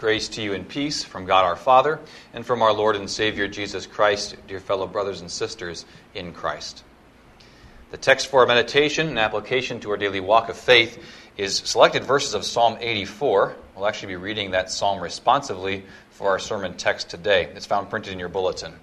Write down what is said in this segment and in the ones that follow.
Grace to you and peace from God our Father and from our Lord and Savior Jesus Christ, dear fellow brothers and sisters in Christ. The text for our meditation and application to our daily walk of faith is selected verses of Psalm 84. We'll actually be reading that psalm responsively for our sermon text today. It's found printed in your bulletin.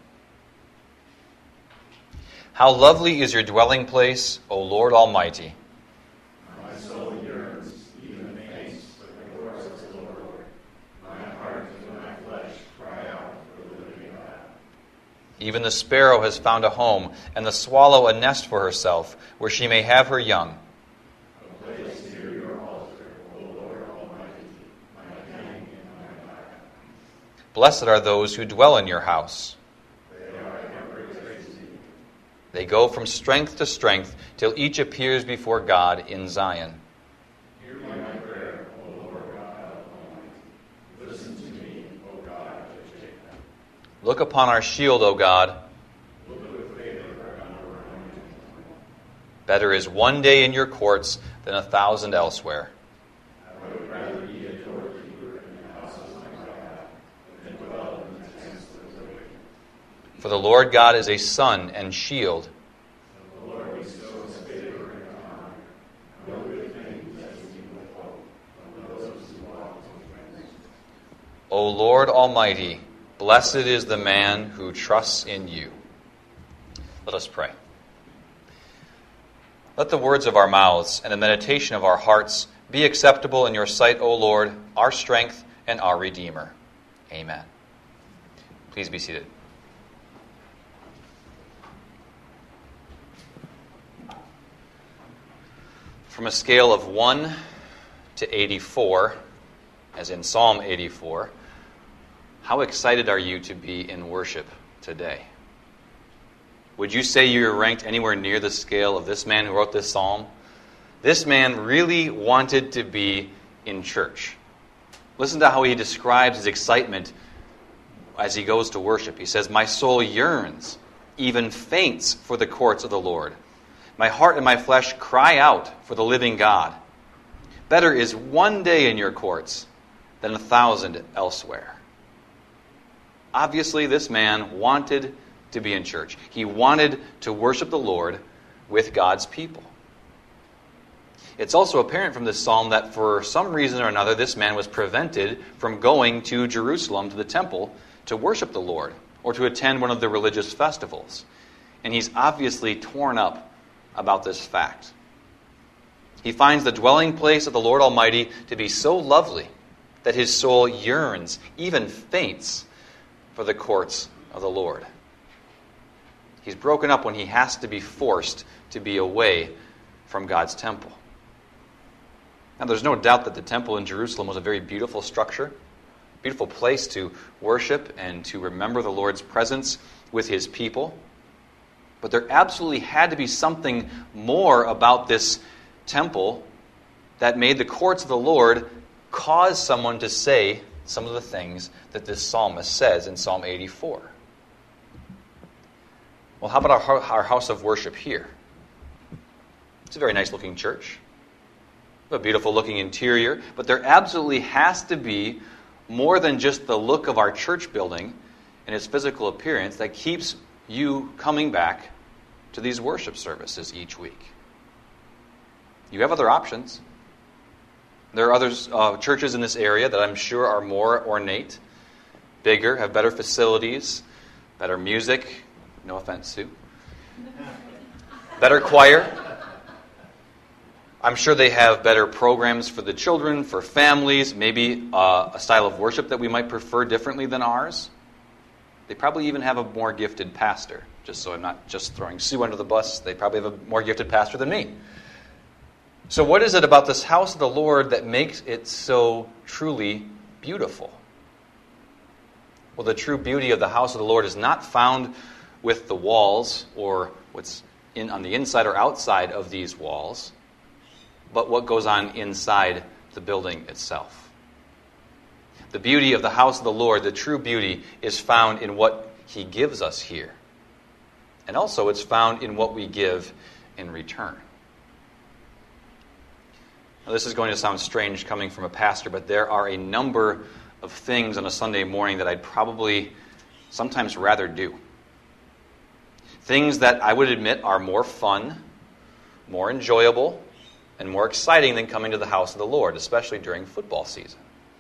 How lovely is your dwelling place, O Lord Almighty! My soul yearns, even faints, for the courts of the Lord. My heart and my flesh cry out for the living God. Even the sparrow has found a home, and the swallow a nest for herself, where she may have her young. A place near your altar, O Lord Almighty, my king and my God. Blessed are those who dwell in your house. They go from strength to strength, till each appears before God in Zion. Hear my prayer, O Lord God Almighty. Listen to me, O God of Jacob. Look upon our shield, O God. Look with favor on our anointed. Better is one day in your courts than 1,000 elsewhere. I would rather be a doorkeeper in the house of my God than dwell in the tents of the wicked. For the Lord God is a sun and shield. The Lord bestows favor and honor. No good thing does he withhold from those who walk in ways. O Lord Almighty, blessed is the man who trusts in you. Let us pray. Let the words of our mouths and the meditation of our hearts be acceptable in your sight, O Lord, our strength and our Redeemer. Amen. Please be seated. From a scale of 1 to 84, as in Psalm 84, how excited are you to be in worship today? Would you say you're ranked anywhere near the scale of this man who wrote this psalm? This man really wanted to be in church. Listen to how he describes his excitement as he goes to worship. He says, "My soul yearns, even faints for the courts of the Lord. My heart and my flesh cry out for the living God. Better is one day in your courts than 1,000 elsewhere." Obviously, this man wanted to be in church. He wanted to worship the Lord with God's people. It's also apparent from this psalm that for some reason or another, this man was prevented from going to Jerusalem, to the temple, to worship the Lord or to attend one of the religious festivals. And he's obviously torn up about this fact. He finds the dwelling place of the Lord Almighty to be so lovely that his soul yearns, even faints, for the courts of the Lord. He's broken up when he has to be forced to be away from God's temple. Now, there's no doubt that the temple in Jerusalem was a very beautiful structure, beautiful place to worship and to remember the Lord's presence with his people. But there absolutely had to be something more about this temple that made the courts of the Lord cause someone to say some of the things that this psalmist says in Psalm 84. Well, how about our house of worship here? It's a very nice looking church, a beautiful looking interior, but there absolutely has to be more than just the look of our church building and its physical appearance that keeps you coming back to these worship services each week. You have other options. There are other churches in this area that I'm sure are more ornate, bigger, have better facilities, better music. No offense, Sue. Better choir. I'm sure they have better programs for the children, for families, maybe a style of worship that we might prefer differently than ours. They probably even have a more gifted pastor. Just so I'm not just throwing Sue under the bus, they probably have a more gifted pastor than me. So what is it about this house of the Lord that makes it so truly beautiful? Well, the true beauty of the house of the Lord is not found with the walls or what's on the inside or outside of these walls, but what goes on inside the building itself. The beauty of the house of the Lord, the true beauty, is found in what he gives us here. And also it's found in what we give in return. Now, this is going to sound strange coming from a pastor, but there are a number of things on a Sunday morning that I'd probably sometimes rather do. Things that I would admit are more fun, more enjoyable, and more exciting than coming to the house of the Lord, especially during football season.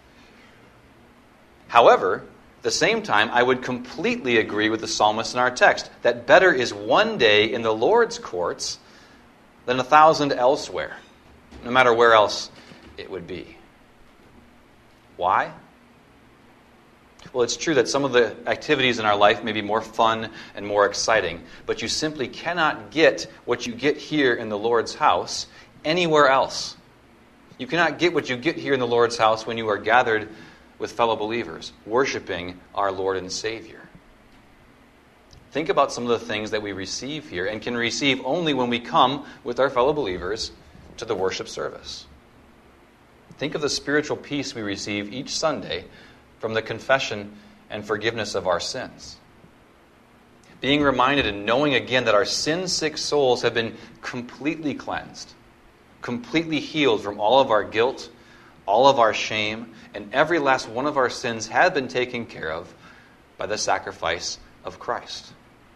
However, at the same time, I would completely agree with the psalmist in our text that better is one day in the Lord's courts than 1,000 elsewhere, no matter where else it would be. Why? Well, it's true that some of the activities in our life may be more fun and more exciting, but you simply cannot get what you get here in the Lord's house anywhere else. You cannot get what you get here in the Lord's house when you are gathered with fellow believers, worshiping our Lord and Savior. Think about some of the things that we receive here and can receive only when we come with our fellow believers to the worship service. Think of the spiritual peace we receive each Sunday from the confession and forgiveness of our sins. Being reminded and knowing again that our sin-sick souls have been completely cleansed, completely healed from all of our guilt, all of our shame, and every last one of our sins have been taken care of by the sacrifice of Christ.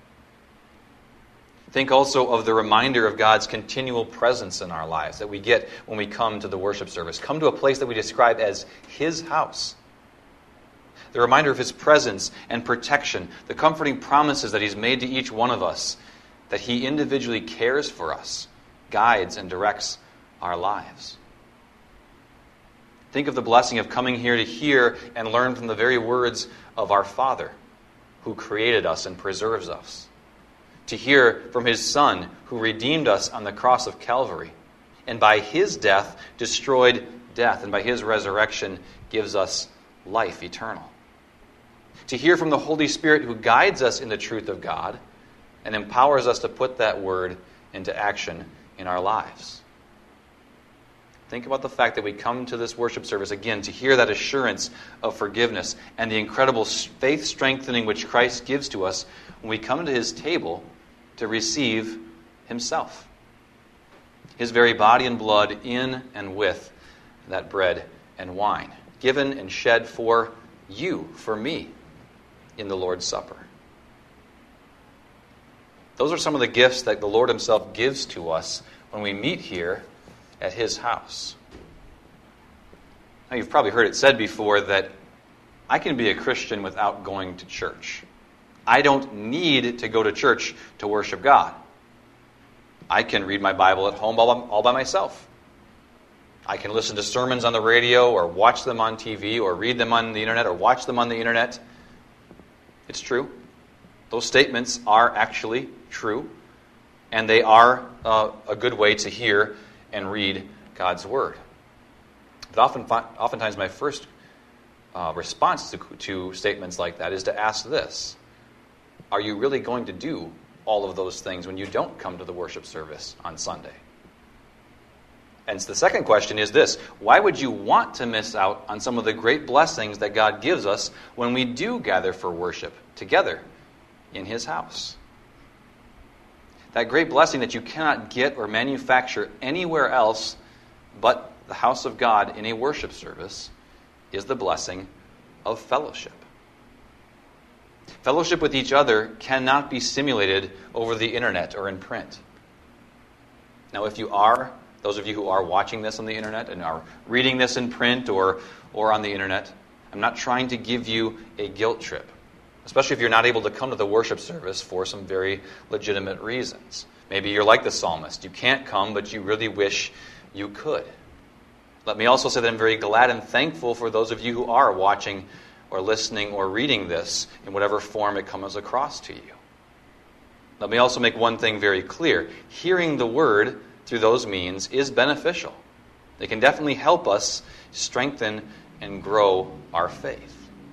Think also of the reminder of God's continual presence in our lives that we get when we come to the worship service. Come to a place that we describe as His house. The reminder of His presence and protection, the comforting promises that He's made to each one of us, that He individually cares for us, guides and directs our lives. Think of the blessing of coming here to hear and learn from the very words of our Father, who created us and preserves us. To hear from His Son, who redeemed us on the cross of Calvary, and by His death destroyed death, and by His resurrection gives us life eternal. To hear from the Holy Spirit, who guides us in the truth of God and empowers us to put that word into action in our lives. Think about the fact that we come to this worship service again to hear that assurance of forgiveness and the incredible faith strengthening which Christ gives to us when we come to His table to receive Himself. His very body and blood in and with that bread and wine, given and shed for you, for me, in the Lord's Supper. Those are some of the gifts that the Lord Himself gives to us when we meet here at His house. Now, you've probably heard it said before that I can be a Christian without going to church. I don't need to go to church to worship God. I can read my Bible at home all by myself. I can listen to sermons on the radio or watch them on TV or read them on the internet or watch them on the internet. It's true. Those statements are actually true, and they are a good way to hear and read God's Word. But oftentimes my first response to statements like that is to ask this: are you really going to do all of those things when you don't come to the worship service on Sunday? And so the second question is this: why would you want to miss out on some of the great blessings that God gives us when we do gather for worship together in His house? That great blessing that you cannot get or manufacture anywhere else but the house of God in a worship service is the blessing of fellowship. Fellowship with each other cannot be simulated over the internet or in print. Now, if you are, those of you who are watching this on the internet and are reading this in print or on the internet, I'm not trying to give you a guilt trip, especially if you're not able to come to the worship service for some very legitimate reasons. Maybe you're like the psalmist. You can't come, but you really wish you could. Let me also say that I'm very glad and thankful for those of you who are watching or listening or reading this in whatever form it comes across to you. Let me also make one thing very clear. Hearing the Word through those means is beneficial. They can definitely help us strengthen and grow our faith.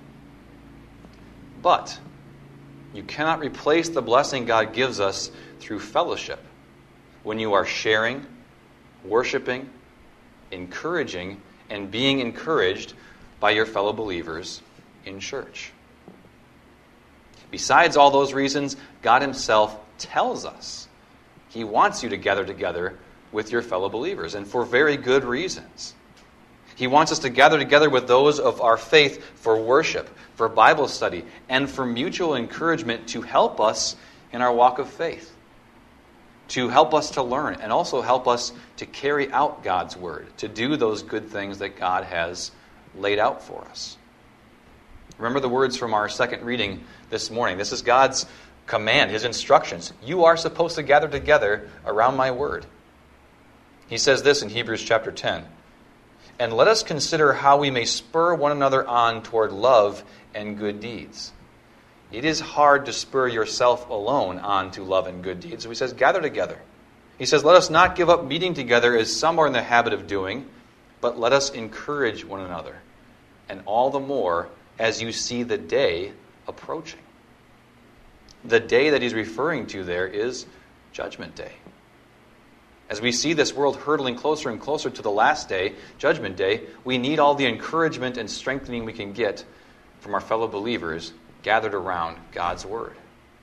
But you cannot replace the blessing God gives us through fellowship when you are sharing, worshiping, encouraging, and being encouraged by your fellow believers in church. Besides all those reasons, God Himself tells us He wants you to gather together with your fellow believers, and for very good reasons. He wants us to gather together with those of our faith for worship, for Bible study, and for mutual encouragement to help us in our walk of faith, to help us to learn, and also help us to carry out God's word, to do those good things that God has laid out for us. Remember the words from our second reading this morning. This is God's command, His instructions. You are supposed to gather together around my word. He says this in Hebrews chapter 10. And let us consider how we may spur one another on toward love and good deeds. It is hard to spur yourself alone on to love and good deeds. So he says, gather together. He says, let us not give up meeting together as some are in the habit of doing, but let us encourage one another, and all the more as you see the day approaching. The day that he's referring to there is Judgment Day. As we see this world hurtling closer and closer to the last day, Judgment Day, we need all the encouragement and strengthening we can get from our fellow believers gathered around God's Word.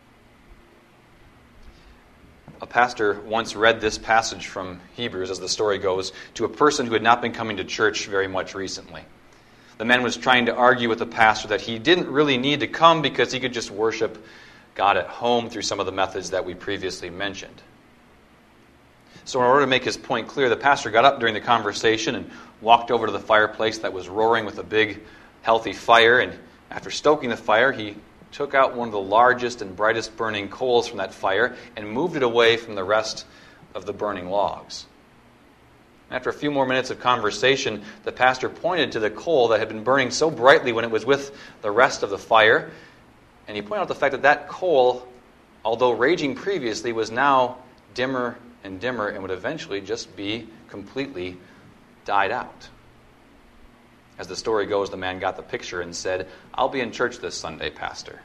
A pastor once read this passage from Hebrews, as the story goes, to a person who had not been coming to church very much recently. The man was trying to argue with the pastor that he didn't really need to come because he could just worship God at home through some of the methods that we previously mentioned. So in order to make his point clear, the pastor got up during the conversation and walked over to the fireplace that was roaring with a big, healthy fire. And after stoking the fire, he took out one of the largest and brightest burning coals from that fire and moved it away from the rest of the burning logs. After a few more minutes of conversation, the pastor pointed to the coal that had been burning so brightly when it was with the rest of the fire. And he pointed out the fact that that coal, although raging previously, was now dimmer and dimmer and would eventually just be completely died out. As the story goes, the man got the picture and said, "I'll be in church this Sunday, Pastor."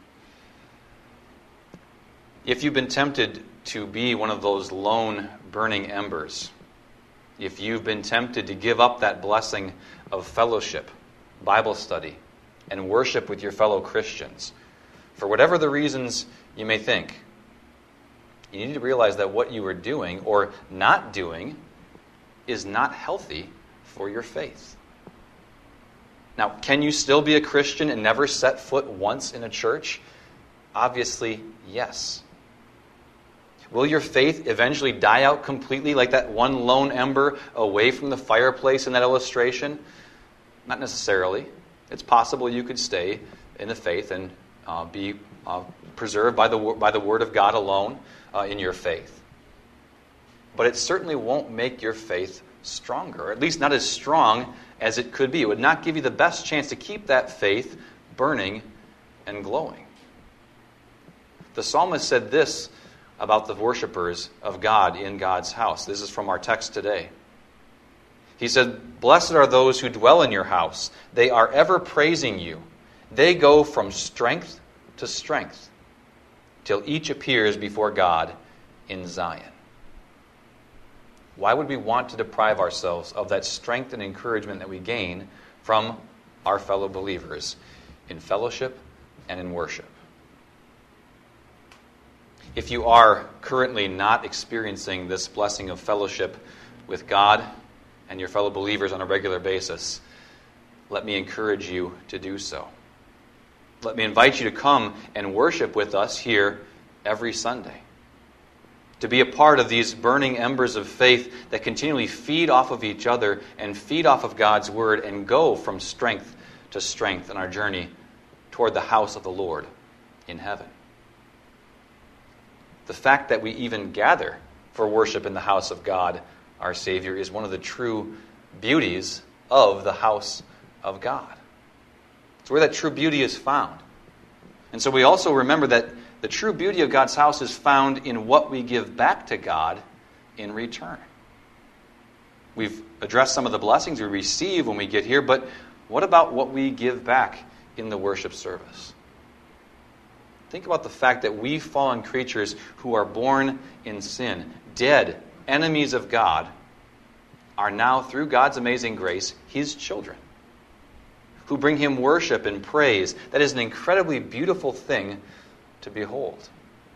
If you've been tempted to be one of those lone burning embers, if you've been tempted to give up that blessing of fellowship, Bible study, and worship with your fellow Christians, for whatever the reasons you may think, you need to realize that what you are doing or not doing is not healthy for your faith. Now, can you still be a Christian and never set foot once in a church? Obviously, yes. Will your faith eventually die out completely like that one lone ember away from the fireplace in that illustration? Not necessarily. It's possible you could stay in the faith and be preserved by the Word of God alone in your faith. But it certainly won't make your faith stronger, or at least not as strong as it could be. It would not give you the best chance to keep that faith burning and glowing. The psalmist said this about the worshipers of God in God's house. This is from our text today. He said, "Blessed are those who dwell in your house. They are ever praising you. They go from strength to strength, till each appears before God in Zion." Why would we want to deprive ourselves of that strength and encouragement that we gain from our fellow believers in fellowship and in worship? If you are currently not experiencing this blessing of fellowship with God and your fellow believers on a regular basis, let me encourage you to do so. Let me invite you to come and worship with us here every Sunday. To be a part of these burning embers of faith that continually feed off of each other and feed off of God's Word and go from strength to strength in our journey toward the house of the Lord in heaven. The fact that we even gather for worship in the house of God, our Savior, is one of the true beauties of the house of God. It's where that true beauty is found. And so we also remember that the true beauty of God's house is found in what we give back to God in return. We've addressed some of the blessings we receive when we get here, but what about what we give back in the worship service? Think about the fact that we fallen creatures who are born in sin, dead, enemies of God, are now, through God's amazing grace, His children, who bring Him worship and praise. That is an incredibly beautiful thing to behold.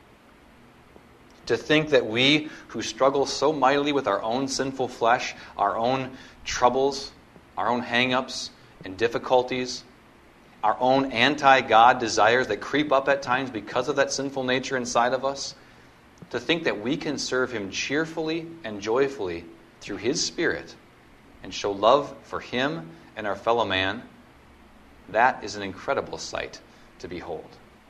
To think that we who struggle so mightily with our own sinful flesh, our own troubles, our own hang-ups and difficulties, our own anti-God desires that creep up at times because of that sinful nature inside of us, to think that we can serve Him cheerfully and joyfully through His Spirit and show love for Him and our fellow man, that is an incredible sight to behold.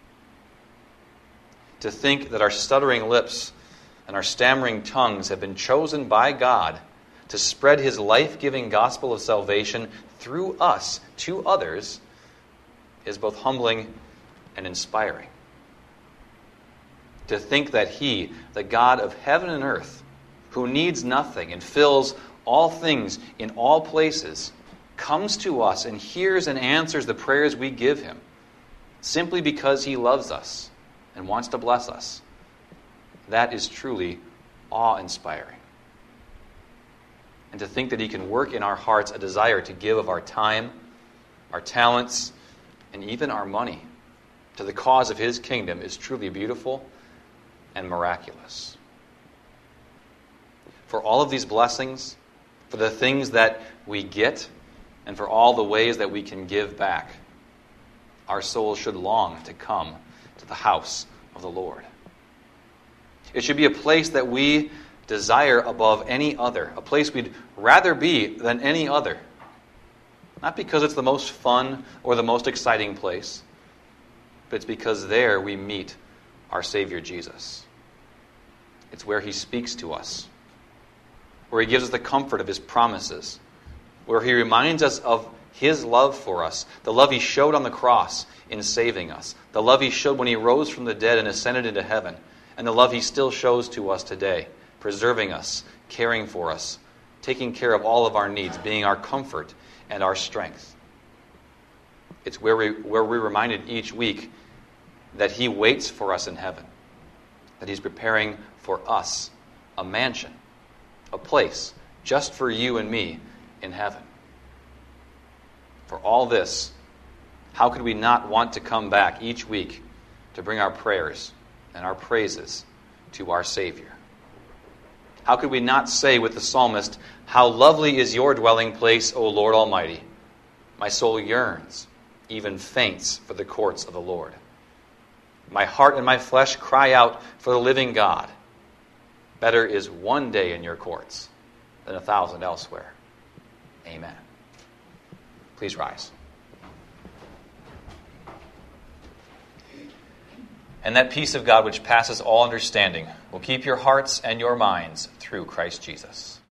To think that our stuttering lips and our stammering tongues have been chosen by God to spread His life-giving gospel of salvation through us to others is both humbling and inspiring. To think that He, the God of heaven and earth, who needs nothing and fills all things in all places, comes to us and hears and answers the prayers we give Him simply because He loves us and wants to bless us. That is truly awe-inspiring. And to think that He can work in our hearts a desire to give of our time, our talents, and even our money to the cause of His kingdom is truly beautiful and miraculous. For all of these blessings, for the things that we get, and for all the ways that we can give back, our souls should long to come to the house of the Lord. It should be a place that we desire above any other, a place we'd rather be than any other. Not because it's the most fun or the most exciting place, but it's because there we meet our Savior Jesus. It's where He speaks to us, where He gives us the comfort of His promises, where He reminds us of His love for us, the love He showed on the cross in saving us, the love He showed when He rose from the dead and ascended into heaven, and the love He still shows to us today, preserving us, caring for us, taking care of all of our needs, being our comfort and our strength. It's where we're reminded each week that He waits for us in heaven, that He's preparing for us a mansion, a place just for you and me in heaven. For all this, how could we not want to come back each week to bring our prayers and our praises to our Savior? How could we not say with the psalmist, "How lovely is your dwelling place, O Lord Almighty! My soul yearns, even faints for the courts of the Lord. My heart and my flesh cry out for the living God. Better is one day in your courts than 1,000 elsewhere." Amen. Please rise. And that peace of God which passes all understanding will keep your hearts and your minds through Christ Jesus.